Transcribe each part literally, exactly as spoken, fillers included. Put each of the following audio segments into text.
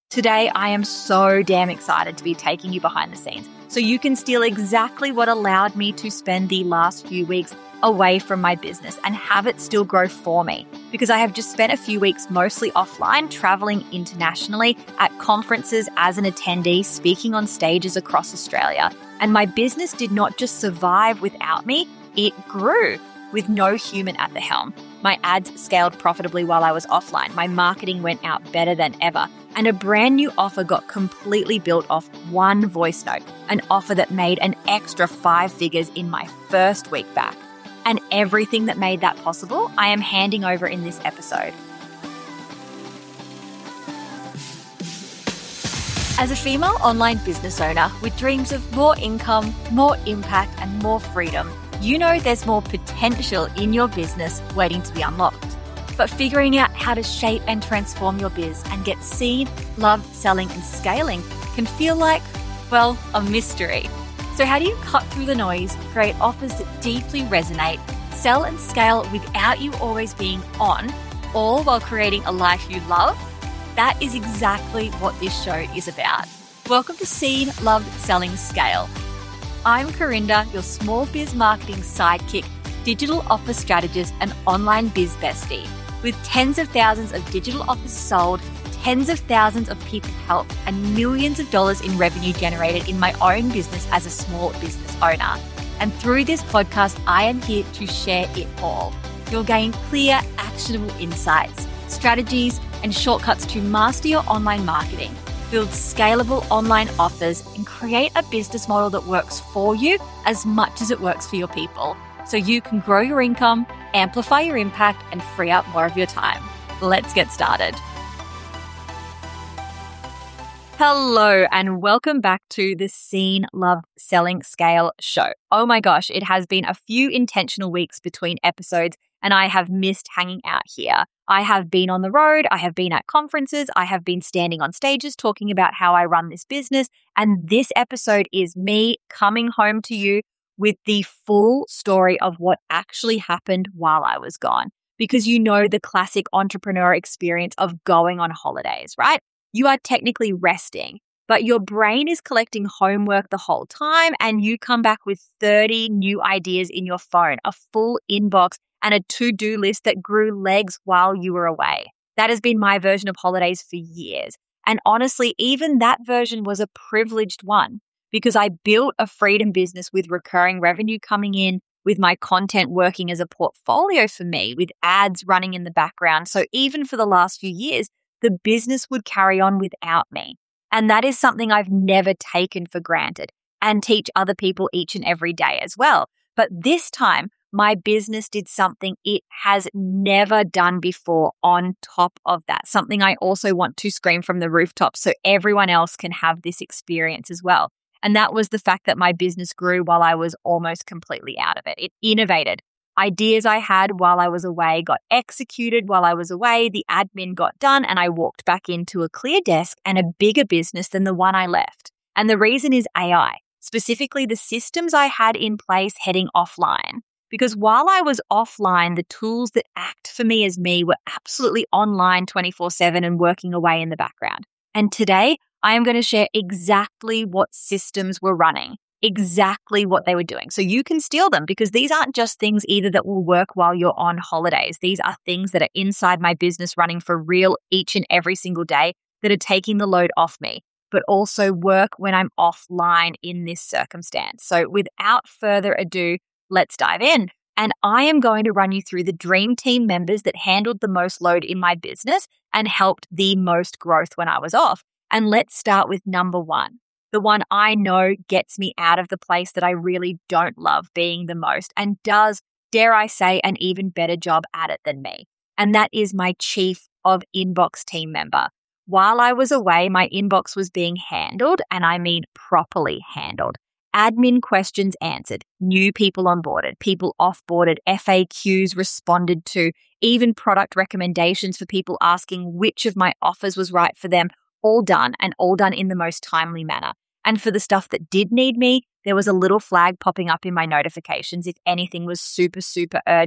Today, I am so damn excited to be taking you behind the scenes so you can steal exactly what allowed me to spend the last few weeks away from my business and have it still grow for me. Because I have just spent a few weeks mostly offline, traveling internationally at conferences as an attendee, speaking on stages across Australia. And my business did not just survive without me, it grew with no human at the helm. My ads scaled profitably while I was offline. My marketing went out better than ever. And a brand new offer got completely built off one voice note, an offer that made an extra five figures in my first week back. And everything that made that possible, I am handing over in this episode. As a female online business owner with dreams of more income, more impact, and more freedom, you know there's more potential in your business waiting to be unlocked. But figuring out how to shape and transform your biz and get seen, loved, selling, and scaling can feel like, well, a mystery. So how do you cut through the noise, create offers that deeply resonate, sell and scale without you always being on, all while creating a life you love? That is exactly what this show is about. Welcome to Seen, Loved, Selling, Scale. I'm Corinda, your small biz marketing sidekick, digital offer strategist, and online biz bestie. With tens of thousands of digital offers sold, tens of thousands of people helped, and millions of dollars in revenue generated in my own business as a small business owner. And through this podcast, I am here to share it all. You'll gain clear, actionable insights, strategies, and shortcuts to master your online marketing, build scalable online offers, and create a business model that works for you as much as it works for your people, so you can grow your income, amplify your impact, and free up more of your time. Let's get started. Hello, and welcome back to the Seen, Loved, Selling, Scale show. Oh my gosh, it has been a few intentional weeks between episodes, and I have missed hanging out here. I have been on the road, I have been at conferences, I have been standing on stages talking about how I run this business, and this episode is me coming home to you with the full story of what actually happened while I was gone. Because you know the classic entrepreneur experience of going on holidays, right? You are technically resting, but your brain is collecting homework the whole time, and you come back with thirty new ideas in your phone, a full inbox, and a to-do list that grew legs while you were away. That has been my version of holidays for years. And honestly, even that version was a privileged one because I built a freedom business with recurring revenue coming in, with my content working as a portfolio for me, with ads running in the background. So even for the last few years, the business would carry on without me. And that is something I've never taken for granted and teach other people each and every day as well. But this time, my business did something it has never done before on top of that, something I also want to scream from the rooftops so everyone else can have this experience as well. And that was the fact that my business grew while I was almost completely out of it. It innovated. Ideas I had while I was away got executed while I was away, the admin got done, and I walked back into a clear desk and a bigger business than the one I left. And the reason is A I, specifically the systems I had in place heading offline. Because while I was offline, the tools that act for me as me were absolutely online twenty-four seven and working away in the background. And today, I am going to share exactly what systems were running, exactly what they were doing. So you can steal them because these aren't just things either that will work while you're on holidays. These are things that are inside my business running for real each and every single day that are taking the load off me, but also work when I'm offline in this circumstance. So without further ado, let's dive in. And I am going to run you through the dream team members that handled the most load in my business and helped the most growth when I was off. And let's start with number one, the one I know gets me out of the place that I really don't love being the most and does, dare I say, an even better job at it than me. And that is my chief of inbox team member. While I was away, my inbox was being handled, and I mean properly handled. Admin questions answered, new people onboarded, people offboarded, F A Qs responded to, even product recommendations for people asking which of my offers was right for them, all done and all done in the most timely manner. And for the stuff that did need me, there was a little flag popping up in my notifications if anything was super, super urgent.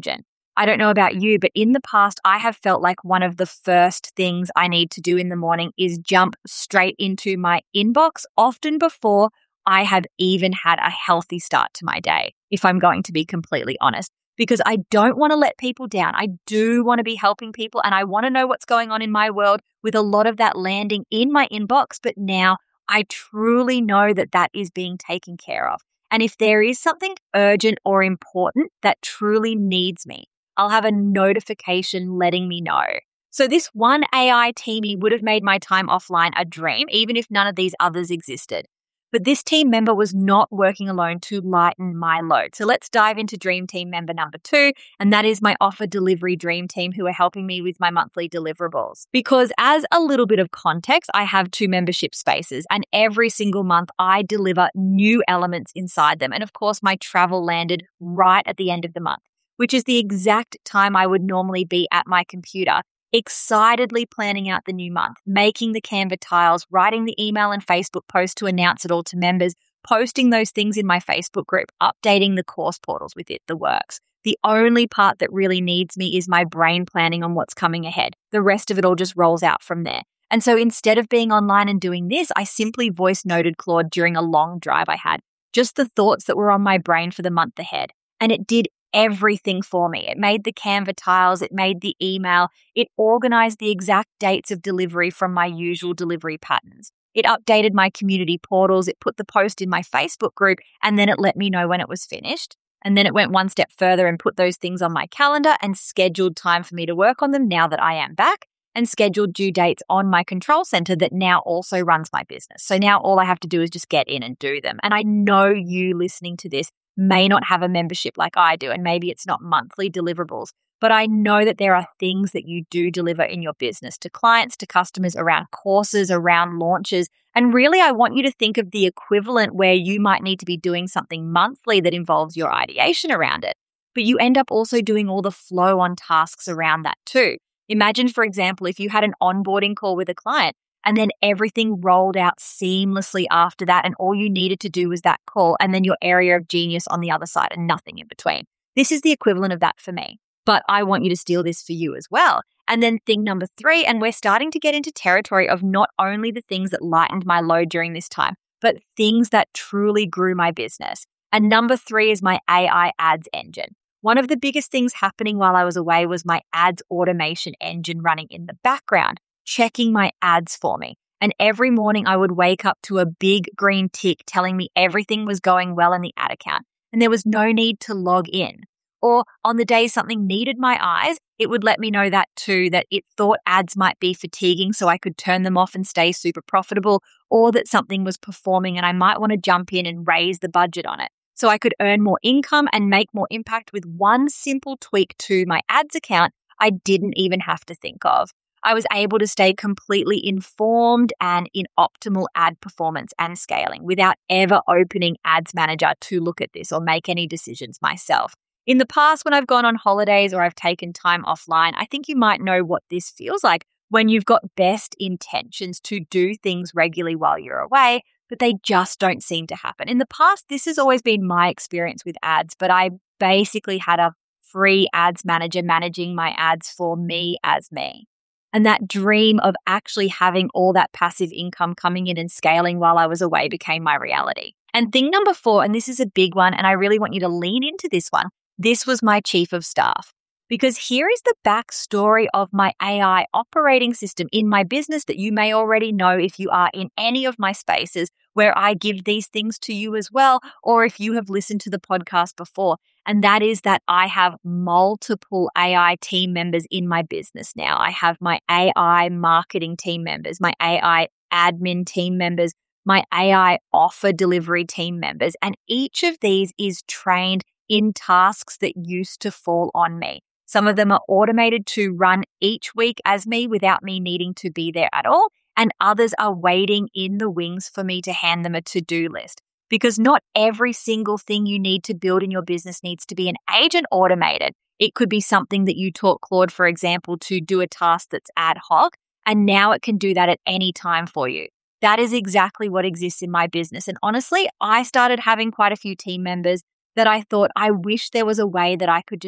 I don't know about you, but in the past, I have felt like one of the first things I need to do in the morning is jump straight into my inbox, often before I have even had a healthy start to my day, if I'm going to be completely honest, because I don't want to let people down. I do want to be helping people and I want to know what's going on in my world, with a lot of that landing in my inbox. But now I truly know that that is being taken care of. And if there is something urgent or important that truly needs me, I'll have a notification letting me know. So this one A I teamie would have made my time offline a dream, even if none of these others existed. But this team member was not working alone to lighten my load. So let's dive into Dream Team member number two, and that is my Offer Delivery Dream Team, who are helping me with my monthly deliverables. Because as a little bit of context, I have two membership spaces, and every single month I deliver new elements inside them. And of course, my travel landed right at the end of the month, which is the exact time I would normally be at my computer, excitedly planning out the new month, making the Canva tiles, writing the email and Facebook post to announce it all to members, posting those things in my Facebook group, updating the course portals with it, the works. The only part that really needs me is my brain planning on what's coming ahead. The rest of it all just rolls out from there. And so instead of being online and doing this, I simply voice noted Claude during a long drive I had, just the thoughts that were on my brain for the month ahead. And it did everything for me. It made the Canva tiles, it made the email, it organized the exact dates of delivery from my usual delivery patterns. It updated my community portals, it put the post in my Facebook group, and then it let me know when it was finished. And then it went one step further and put those things on my calendar and scheduled time for me to work on them now that I am back, and scheduled due dates on my control center that now also runs my business. So now all I have to do is just get in and do them. And I know you listening to this may not have a membership like I do, and maybe it's not monthly deliverables, but I know that there are things that you do deliver in your business to clients, to customers, around courses, around launches. And really, I want you to think of the equivalent where you might need to be doing something monthly that involves your ideation around it, but you end up also doing all the flow on tasks around that too. Imagine, for example, if you had an onboarding call with a client and then everything rolled out seamlessly after that, and all you needed to do was that call, and then your area of genius on the other side and nothing in between. This is the equivalent of that for me, but I want you to steal this for you as well. And then thing number three, and we're starting to get into territory of not only the things that lightened my load during this time, but things that truly grew my business. And number three is my A I ads engine. One of the biggest things happening while I was away was my ads automation engine running in the background, checking my ads for me. And every morning I would wake up to a big green tick telling me everything was going well in the ad account and there was no need to log in. Or on the day something needed my eyes, it would let me know that too, that it thought ads might be fatiguing so I could turn them off and stay super profitable, or that something was performing and I might want to jump in and raise the budget on it so I could earn more income and make more impact with one simple tweak to my ads account I didn't even have to think of. I was able to stay completely informed and in optimal ad performance and scaling without ever opening Ads Manager to look at this or make any decisions myself. In the past, when I've gone on holidays or I've taken time offline, I think you might know what this feels like when you've got best intentions to do things regularly while you're away, but they just don't seem to happen. In the past, this has always been my experience with ads, but I basically had a free Ads Manager managing my ads for me as me. And that dream of actually having all that passive income coming in and scaling while I was away became my reality. And thing number four, and this is a big one, and I really want you to lean into this one, this was my chief of staff. Because here is the backstory of my A I operating system in my business that you may already know if you are in any of my spaces where I give these things to you as well, or if you have listened to the podcast before. And that is that I have multiple A I team members in my business now. I have my A I marketing team members, my A I admin team members, my A I offer delivery team members, and each of these is trained in tasks that used to fall on me. Some of them are automated to run each week as me without me needing to be there at all, and others are waiting in the wings for me to hand them a to-do list. Because not every single thing you need to build in your business needs to be an agent automated. It could be something that you taught Claude, for example, to do a task that's ad hoc, and now it can do that at any time for you. That is exactly what exists in my business. And honestly, I started having quite a few team members that I thought, I wish there was a way that I could just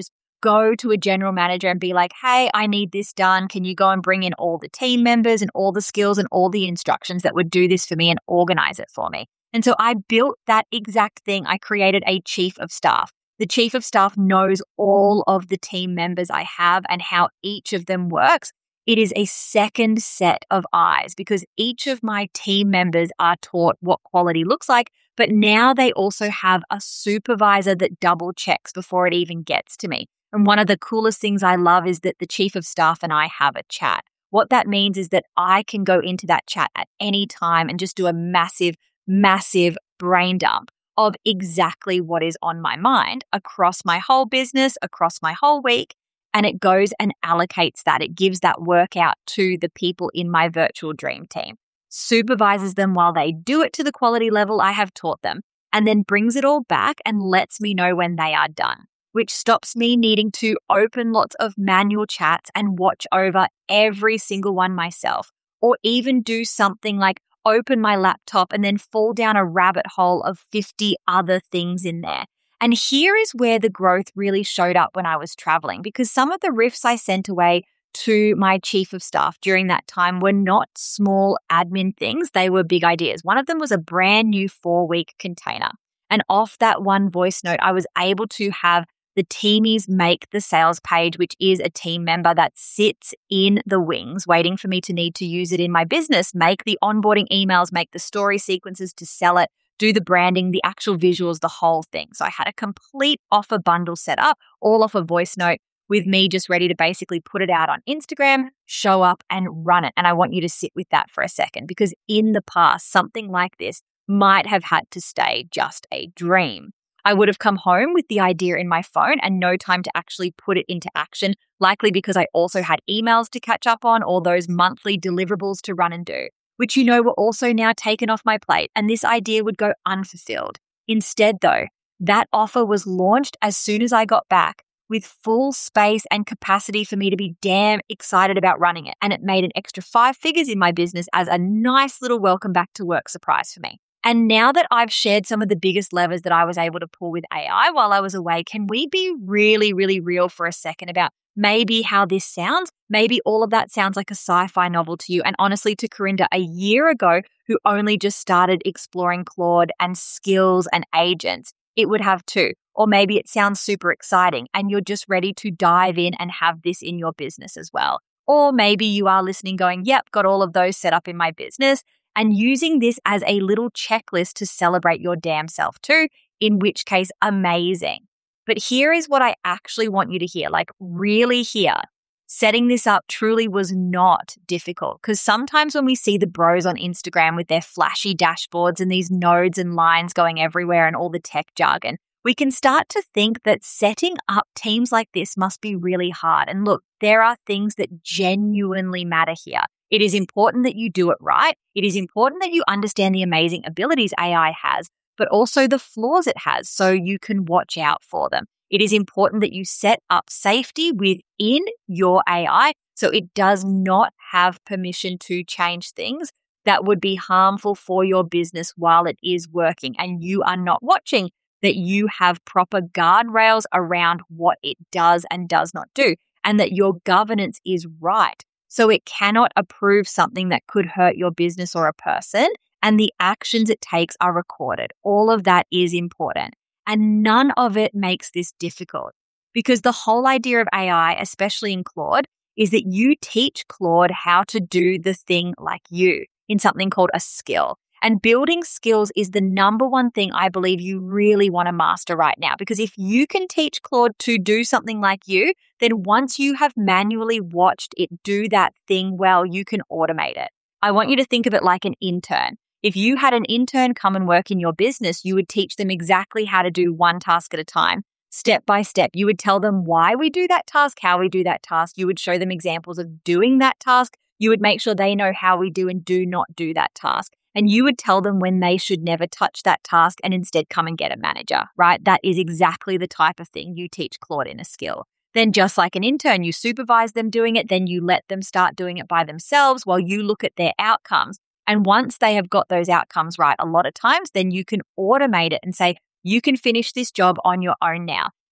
go to a general manager and be like, hey, I need this done. Can you go and bring in all the team members and all the skills and all the instructions that would do this for me and organize it for me? And so I built that exact thing. I created a chief of staff. The chief of staff knows all of the team members I have and how each of them works. It is a second set of eyes because each of my team members are taught what quality looks like, but now they also have a supervisor that double checks before it even gets to me. And one of the coolest things I love is that the chief of staff and I have a chat. What that means is that I can go into that chat at any time and just do a massive, massive brain dump of exactly what is on my mind across my whole business, across my whole week. And it goes and allocates that. It gives that workout to the people in my virtual dream team, supervises them while they do it to the quality level I have taught them, and then brings it all back and lets me know when they are done, which stops me needing to open lots of manual chats and watch over every single one myself, or even do something like open my laptop and then fall down a rabbit hole of fifty other things in there. And here is where the growth really showed up when I was traveling, because some of the riffs I sent away to my chief of staff during that time were not small admin things. They were big ideas. One of them was a brand new four-week container. And off that one voice note, I was able to have the teamies make the sales page, which is a team member that sits in the wings waiting for me to need to use it in my business, make the onboarding emails, make the story sequences to sell it, do the branding, the actual visuals, the whole thing. So I had a complete offer bundle set up, all off a voice note with me just ready to basically put it out on Instagram, show up and run it. And I want you to sit with that for a second, because in the past, something like this might have had to stay just a dream. I would have come home with the idea in my phone and no time to actually put it into action, likely because I also had emails to catch up on or those monthly deliverables to run and do, which you know were also now taken off my plate, and this idea would go unfulfilled. Instead, though, that offer was launched as soon as I got back with full space and capacity for me to be damn excited about running it, and it made an extra five figures in my business as a nice little welcome back to work surprise for me. And now that I've shared some of the biggest levers that I was able to pull with A I while I was away, can we be really, really real for a second about maybe how this sounds? Maybe all of that sounds like a sci-fi novel to you. And honestly, to Corinda, a year ago, who only just started exploring Claude and skills and agents, it would have too. Or maybe it sounds super exciting and you're just ready to dive in and have this in your business as well. Or maybe you are listening going, yep, got all of those set up in my business, and using this as a little checklist to celebrate your damn self too, in which case, amazing. But here is what I actually want you to hear, like really hear. Setting this up truly was not difficult, because sometimes when we see the bros on Instagram with their flashy dashboards and these nodes and lines going everywhere and all the tech jargon, we can start to think that setting up teams like this must be really hard. And look, there are things that genuinely matter here. It is important that you do it right. It is important that you understand the amazing abilities A I has, but also the flaws it has so you can watch out for them. It is important that you set up safety within your A I so it does not have permission to change things that would be harmful for your business while it is working and you are not watching, that you have proper guardrails around what it does and does not do, and that your governance is right. So it cannot approve something that could hurt your business or a person, and the actions it takes are recorded. All of that is important. And none of it makes this difficult, because the whole idea of A I, especially in Claude, is that you teach Claude how to do the thing like you in something called a skill. And building skills is the number one thing I believe you really want to master right now. Because if you can teach Claude to do something like you, then once you have manually watched it do that thing well, you can automate it. I want you to think of it like an intern. If you had an intern come and work in your business, you would teach them exactly how to do one task at a time, step by step. You would tell them why we do that task, how we do that task. You would show them examples of doing that task. You would make sure they know how we do and do not do that task. And you would tell them when they should never touch that task and instead come and get a manager, right? That is exactly the type of thing you teach Claude in a skill. Then just like an intern, you supervise them doing it, then you let them start doing it by themselves while you look at their outcomes. And once they have got those outcomes right, a lot of times, then you can automate it and say, you can finish this job on your own now.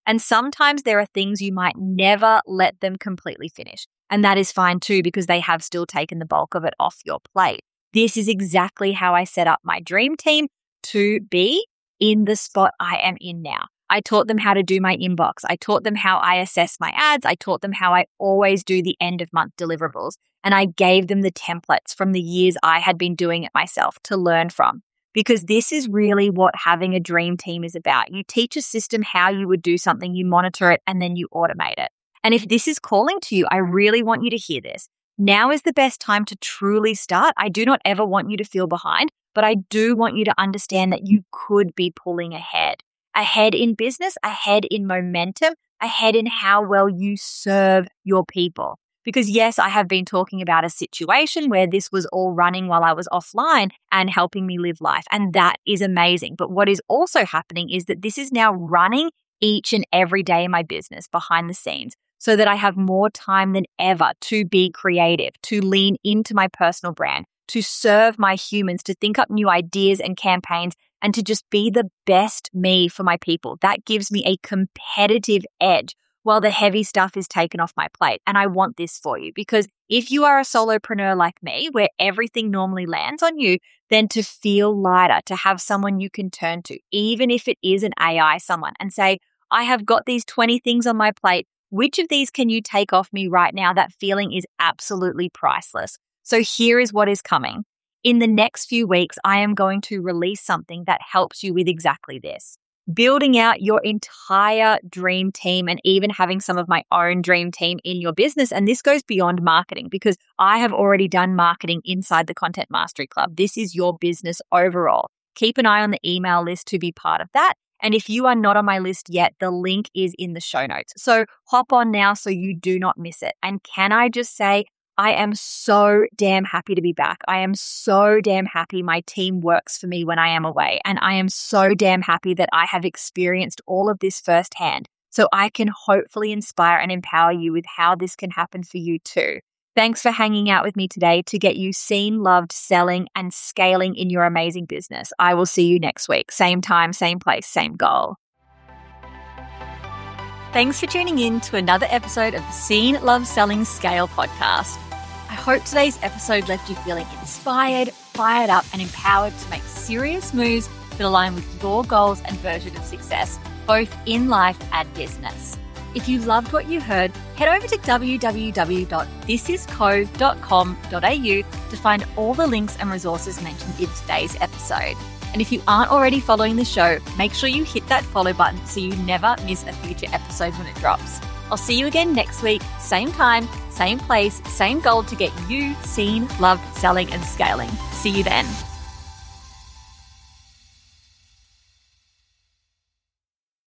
And sometimes there are things you might never let them completely finish. And that is fine too, because they have still taken the bulk of it off your plate. This is exactly how I set up my dream team to be in the spot I am in now. I taught them how to do my inbox. I taught them how I assess my ads. I taught them how I always do the end of month deliverables. And I gave them the templates from the years I had been doing it myself to learn from. Because this is really what having a dream team is about. You teach a system how you would do something, you monitor it, and then you automate it. And if this is calling to you, I really want you to hear this. Now is the best time to truly start. I do not ever want you to feel behind, but I do want you to understand that you could be pulling ahead. Ahead in business, ahead in momentum, ahead in how well you serve your people. Because yes, I have been talking about a situation where this was all running while I was offline and helping me live life. And that is amazing. But what is also happening is that this is now running each and every day in my business behind the scenes so that I have more time than ever to be creative, to lean into my personal brand, to serve my humans, to think up new ideas and campaigns, and to just be the best me for my people. That gives me a competitive edge while the heavy stuff is taken off my plate. And I want this for you because if you are a solopreneur like me, where everything normally lands on you, then to feel lighter, to have someone you can turn to, even if it is an A I someone, and say, I have got these twenty things on my plate. Which of these can you take off me right now? That feeling is absolutely priceless. So here is what is coming. In the next few weeks, I am going to release something that helps you with exactly this. Building out your entire dream team and even having some of my own dream team in your business. And this goes beyond marketing because I have already done marketing inside the Content Mastery Club. This is your business overall. Keep an eye on the email list to be part of that. And if you are not on my list yet, the link is in the show notes. So hop on now so you do not miss it. And can I just say, I am so damn happy to be back. I am so damn happy my team works for me when I am away. And I am so damn happy that I have experienced all of this firsthand. So I can hopefully inspire and empower you with how this can happen for you too. Thanks for hanging out with me today to get you seen, loved, selling, and scaling in your amazing business. I will see you next week. Same time, same place, same goal. Thanks for tuning in to another episode of the Seen, Love, Selling, Scale podcast. I hope today's episode left you feeling inspired, fired up, and empowered to make serious moves that align with your goals and version of success, both in life and business. If you loved what you heard, head over to w w w dot this is co dot com dot a u to find all the links and resources mentioned in today's episode. And if you aren't already following the show, make sure you hit that follow button so you never miss a future episode when it drops. I'll see you again next week, same time, same place, same goal to get you seen, loved, selling, and scaling. See you then.